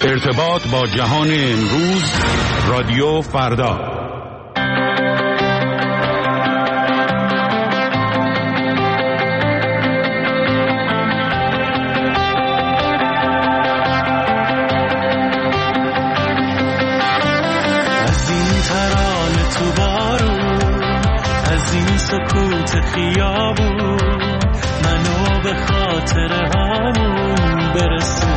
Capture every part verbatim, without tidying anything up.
ارتباط با جهان امروز، رادیو فردا. از این ترانه تو بارون، از این سکوت خیابون، منو به خاطر همون برسون.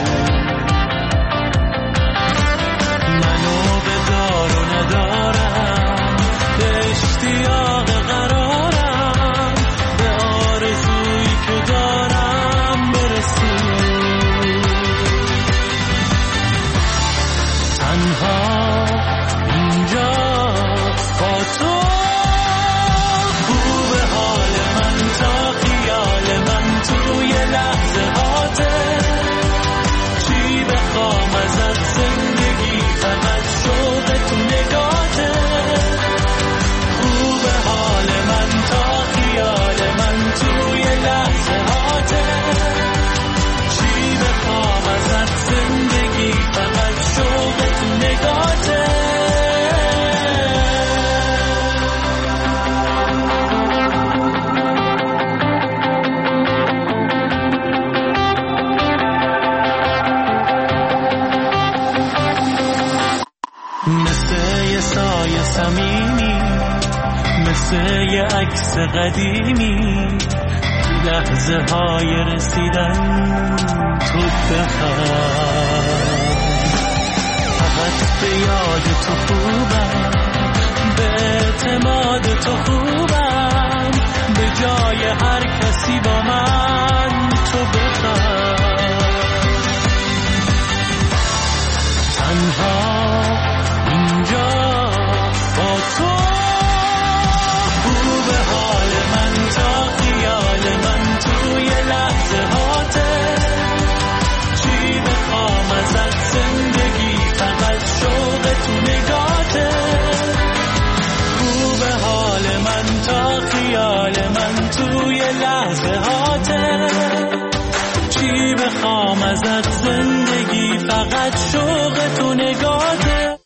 ندارم به اشتیاق قرارم، به آرزویی که دارم برسون. تنها اینجا با تو، خوب حال من تا خیال من توی لحظه هاته. چی بخوام ازت زندگی، فقط شوق تو نگاته. خوب حال من تا خیال من توی لحظه هاته. چی بخوام ازت زندگی، فقط شوق تو نگاته. سایه صمیمی، مثل یه عکس قدیمی، لحظه های رسیدن تو بخواه. فقط به یاد تو خوبم، به اعتماد تو خوبم، به جای هر کسی با من تو بخواه. تنها اینجا با تو، خوب حال من تا خیال من توی لحظه هاته. چی بخوام ازت زندگی، فقط شوق تو نگاته. خوب حال من تا خیال من توی لحظه هاته. چی بخوام ازت زندگی، فقط شوق تو نگاته.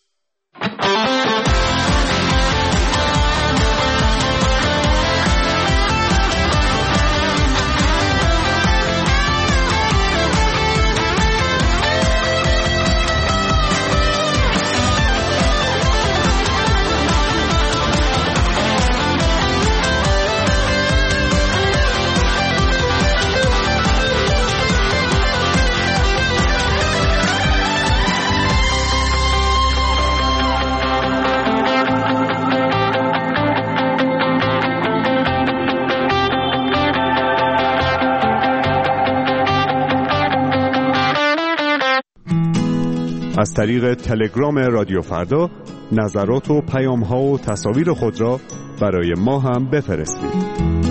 از طریق تلگرام رادیو فردا نظرات و پیام‌ها و تصاویر خود را برای ما هم بفرستید.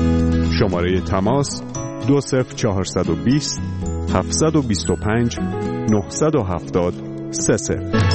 شماره تماس دو صفر چهارصد و بیست هفتصد و بیست و پنج نهصد و هفتاد سه صفر.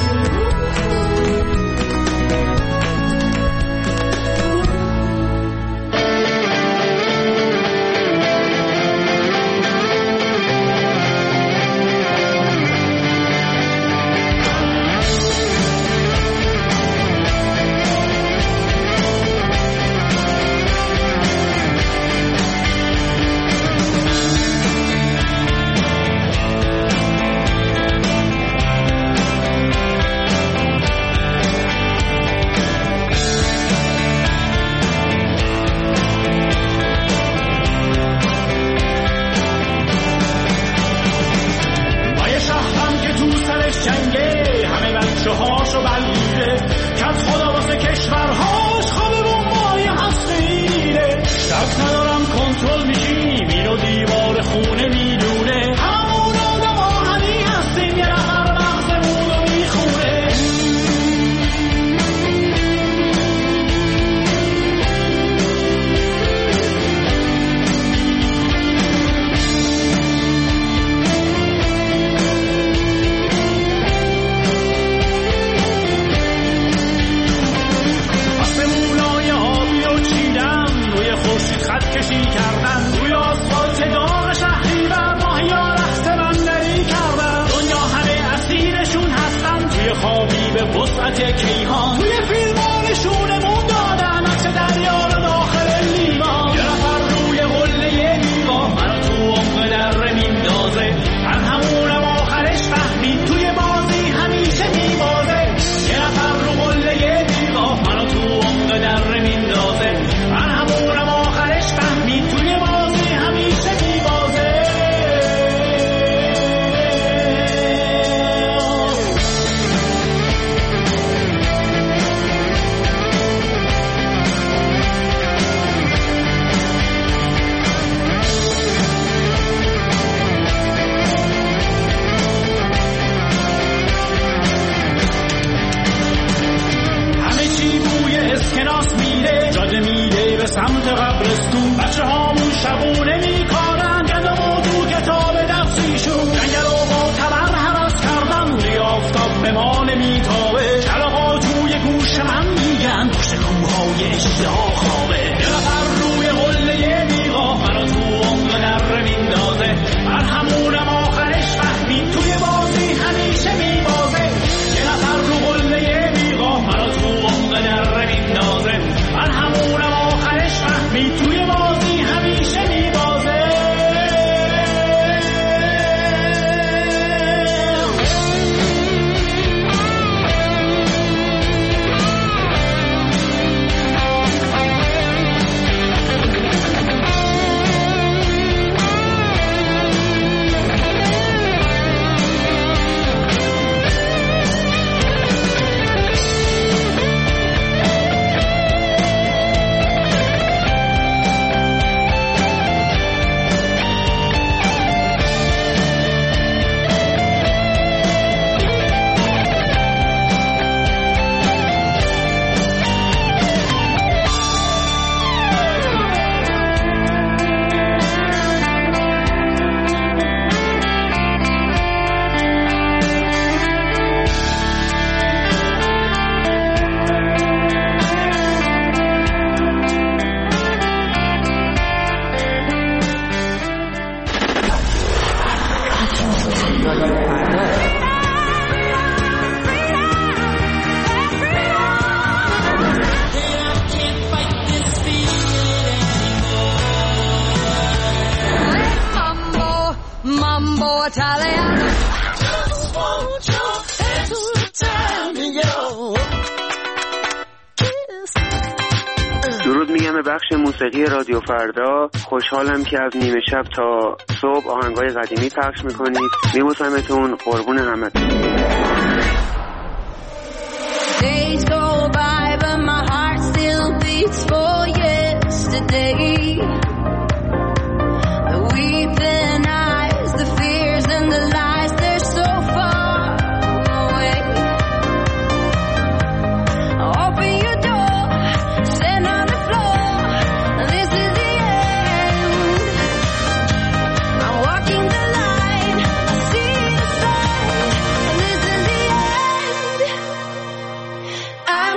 کشی کردن روی رفعت کیهان توی فیلم‌ها نشونمون دادن عکس دریا رو داخل لیوان. یه نفر روی قله دیوار منو تو عمق دره میندازه، من همونم آخرش فهمید توی بازی همیشه میبازه. یه نفر رو قله دیوار منو تو عمق دره میندازه، من همونم آخرش فهمید توی بازی همیشه میبازه. اسکناس میره، جاده میره به سمت قبرستون. بچه هامون شبونه میکارن گدم و تو کتاب درسیشون. جنگل و با تبر حرس کردن روی آفتاب به ما نمیتابه. کلاغا توی گوش من میگن پشت کوههای اشتها خوابه. یه نفر روی قله بیغا منو تو عمق دره میندازه، من همونم آخرش فهمید توی بازی همیشه میبازه. یه نفر رو قله بیغا منو تو عمق دره میندازه، من همونم آخرش فهمید توی بازی همیشه میبازه. درود میگم به بخش موسیقی رادیو فردا. خوشحالم که از نیمه شب تا صبح آهنگای قدیمی پخش میکنید. میبوسمتون، قربون همتون. Days go by but my heart still beats for yesterday. The weeping eyes, the fears and the lies, they're so far away. Open your door, stand on the floor, this is the end. I'm walking the line, I see the sign, and this is the end. I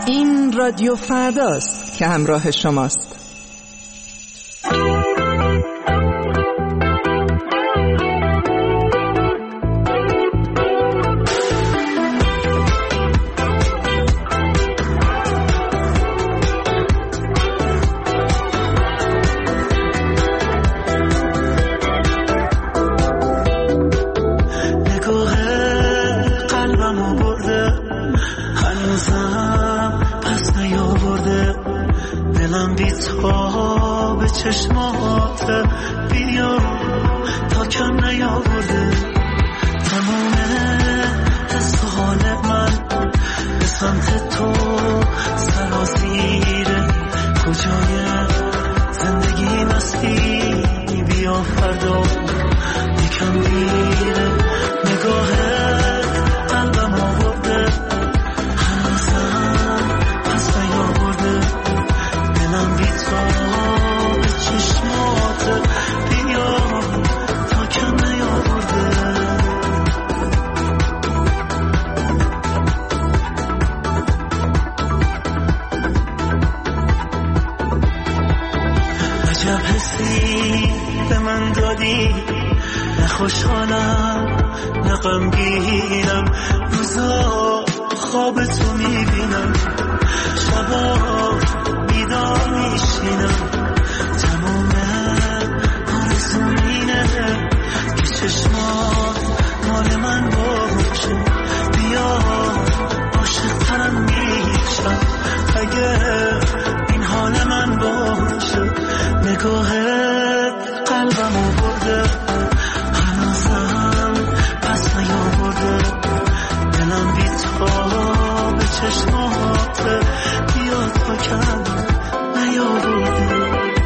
این رادیو فرداست که همراه شماست. چشمات بیا تا کم نیاورده تمام حس و حال من به سمت تو سرازیره کجای زندگی مستی بیا فردا یکم دیره نگاهت قلبم آورده هنوزم پس نیاورده دلم بی تو چشمات بیا تا کم نیاورده عجب حسی به من دادی نه خوشحالم نه غمگینم روزا خواب تو میبینم شبا بیدار میشینم تمام آرزوم اینه که چشمات مال من باشه بیا عاشق ترم میشم اگه این حال من باشه نگاهت قلبمو برده هنوزم پس نیاورده دلم بی تو به چشمات بیا تا کم نیاورده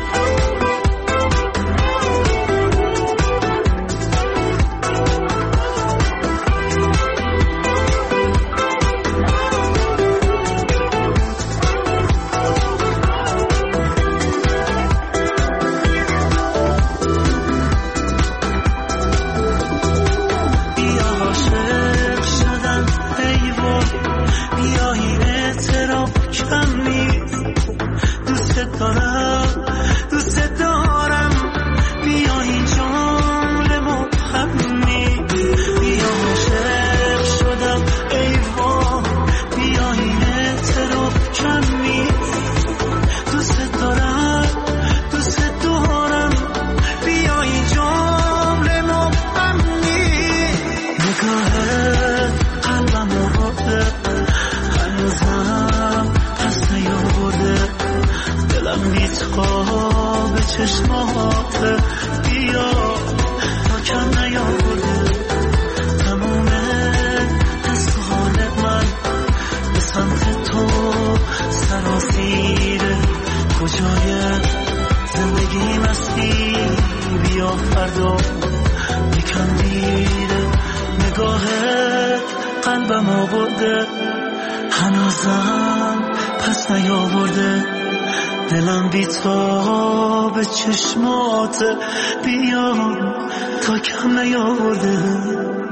چشمات بیا تا کم نیاورده تموم حس و حال من به سمت تو سرازیره کجای زندگی مستی بیا فردا یکم دیره نگاهت قلبم آورده هنوزم پس نیاورده دلم بی تو به چشمات بیا تا کم نیاورده